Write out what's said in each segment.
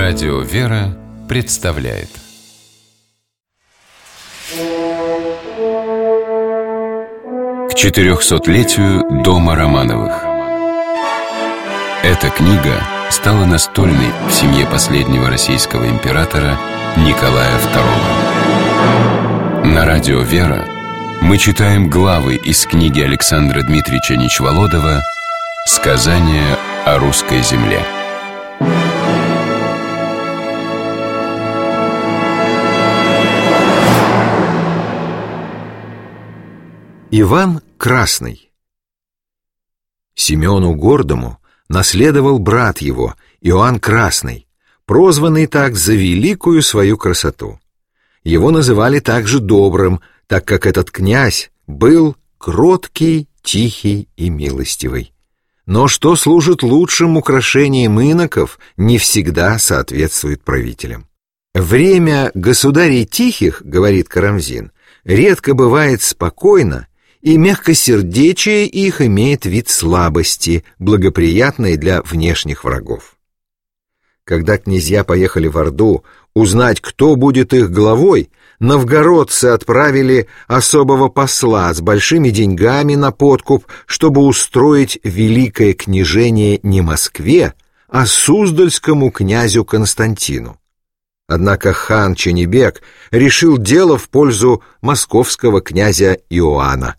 Радио «Вера» представляет к 400-летию дома Романовых. Эта книга стала настольной в семье последнего российского императора Николая II. На радио «Вера» мы читаем главы из книги Александра Дмитриевича Нечволодова «Сказание о русской земле». Иван Красный. Симеону Гордому наследовал брат его, Иоанн Красный, прозванный так за великую свою красоту. Его называли также Добрым, так как этот князь был кроткий, тихий и милостивый. Но что служит лучшим украшением иноков, не всегда соответствует правителям. «Время государей тихих, — говорит Карамзин, — редко бывает спокойно, и мягкосердечие их имеет вид слабости, благоприятной для внешних врагов». Когда князья поехали в Орду узнать, кто будет их главой, новгородцы отправили особого посла с большими деньгами на подкуп, чтобы устроить великое княжение не Москве, а Суздальскому князю Константину. Однако хан Ченебек решил дело в пользу московского князя Иоанна.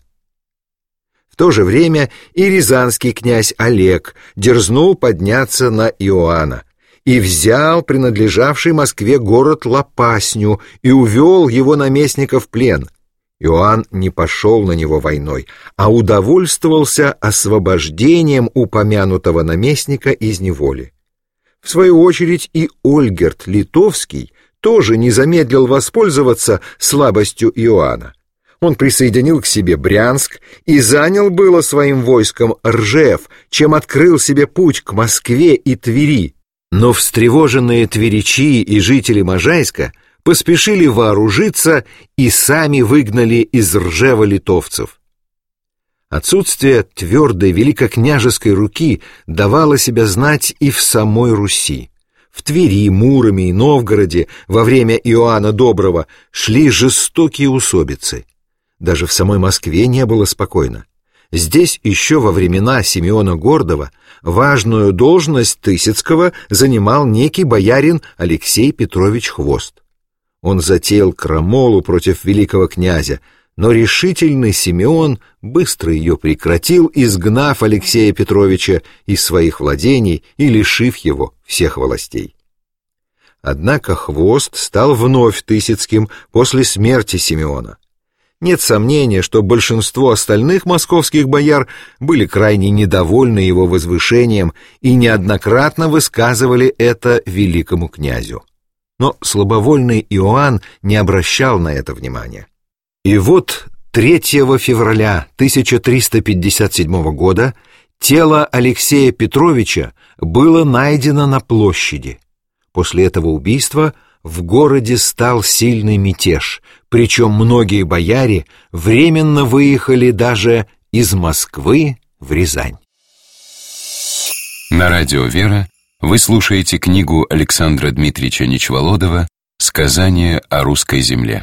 В то же время и рязанский князь Олег дерзнул подняться на Иоанна и взял принадлежавший Москве город Лопасню и увел его наместника в плен. Иоанн не пошел на него войной, а удовольствовался освобождением упомянутого наместника из неволи. В свою очередь и Ольгерт Литовский тоже не замедлил воспользоваться слабостью Иоанна. Он присоединил к себе Брянск и занял было своим войском Ржев, чем открыл себе путь к Москве и Твери. Но встревоженные тверичи и жители Можайска поспешили вооружиться и сами выгнали из Ржева литовцев. Отсутствие твердой великокняжеской руки давало себя знать и в самой Руси. В Твери, Муроме и Новгороде во время Иоанна Доброго шли жестокие усобицы. Даже в самой Москве не было спокойно. Здесь еще во времена Симеона Гордого важную должность Тысяцкого занимал некий боярин Алексей Петрович Хвост. Он затеял крамолу против великого князя, но решительный Симеон быстро ее прекратил, изгнав Алексея Петровича из своих владений и лишив его всех властей. Однако Хвост стал вновь Тысяцким после смерти Симеона. Нет сомнения, что большинство остальных московских бояр были крайне недовольны его возвышением и неоднократно высказывали это великому князю. Но слабовольный Иоанн не обращал на это внимания. И вот 3 февраля 1357 года тело Алексея Петровича было найдено на площади. После этого убийства в городе стал сильный мятеж, причем многие бояре временно выехали даже из Москвы в Рязань. На радио «Вера» вы слушаете книгу Александра Дмитриевича Нечволодова «Сказание о русской земле».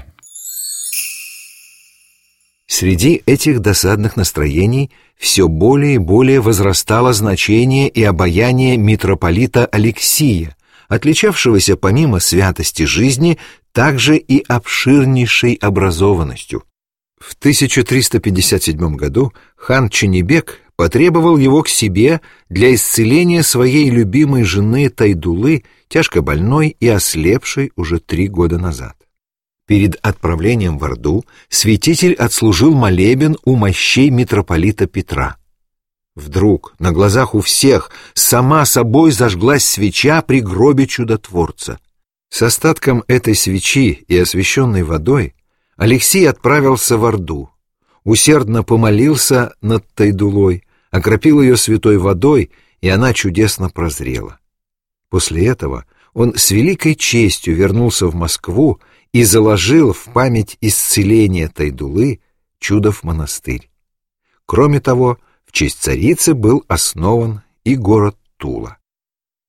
Среди этих досадных настроений все более и более возрастало значение и обаяние митрополита Алексия, отличавшегося помимо святости жизни также и обширнейшей образованностью. В 1357 году хан Ченебек потребовал его к себе для исцеления своей любимой жены Тайдулы, тяжко больной и ослепшей уже 3 года назад. Перед отправлением в Орду святитель отслужил молебен у мощей митрополита Петра. Вдруг на глазах у всех сама собой зажглась свеча при гробе чудотворца. С остатком этой свечи и освященной водой Алексей отправился в Орду, усердно помолился над Тайдулой, окропил ее святой водой, и она чудесно прозрела. После этого он с великой честью вернулся в Москву и заложил в память исцеления Тайдулы Чудов монастырь. Кроме того, в честь царицы был основан и город Тула.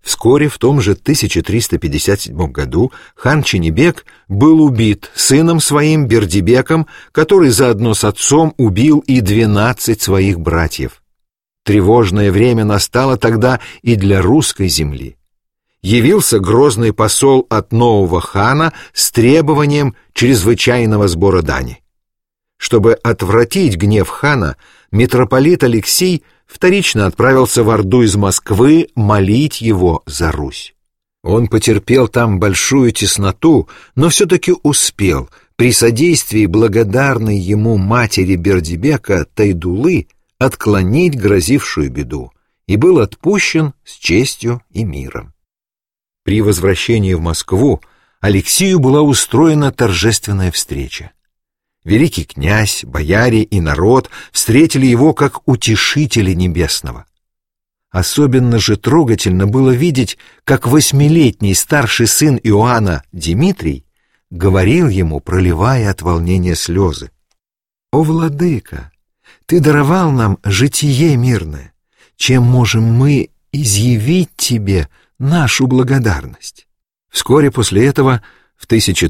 Вскоре, в том же 1357 году, хан Ченебек был убит сыном своим Бердибеком, который заодно с отцом убил и 12 своих братьев. Тревожное время настало тогда и для русской земли. Явился грозный посол от нового хана с требованием чрезвычайного сбора дани. Чтобы отвратить гнев хана, митрополит Алексий вторично отправился в Орду из Москвы молить его за Русь. Он потерпел там большую тесноту, но все-таки успел при содействии благодарной ему матери Бердибека Тайдулы отклонить грозившую беду и был отпущен с честью и миром. При возвращении в Москву Алексию была устроена торжественная встреча. Великий князь, бояре и народ встретили его как утешителя небесного. Особенно же трогательно было видеть, как 8-летний старший сын Иоанна Димитрий говорил ему, проливая от волнения слезы: «О, владыка, ты даровал нам житие мирное, чем можем мы изъявить тебе нашу благодарность?» Вскоре после этого, в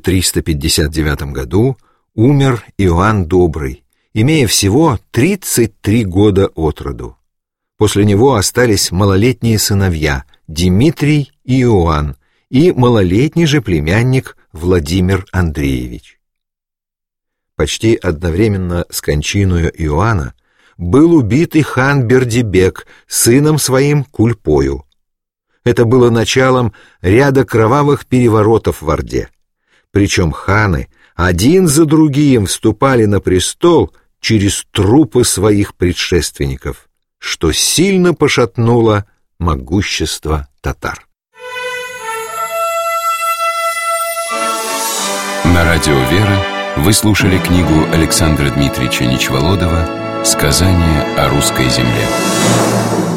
1359 году, умер Иоанн Добрый, имея всего 33 года от роду. После него остались малолетние сыновья Димитрий и Иоанн и малолетний же племянник Владимир Андреевич. Почти одновременно с кончиною Иоанна был убит и хан Бердибек сыном своим Кульпою. Это было началом ряда кровавых переворотов в Орде. Причем ханы один за другим вступали на престол через трупы своих предшественников, что сильно пошатнуло могущество татар. На радио «Вера» вы слушали книгу Александра Дмитриевича Нечволодова «Сказание о русской земле».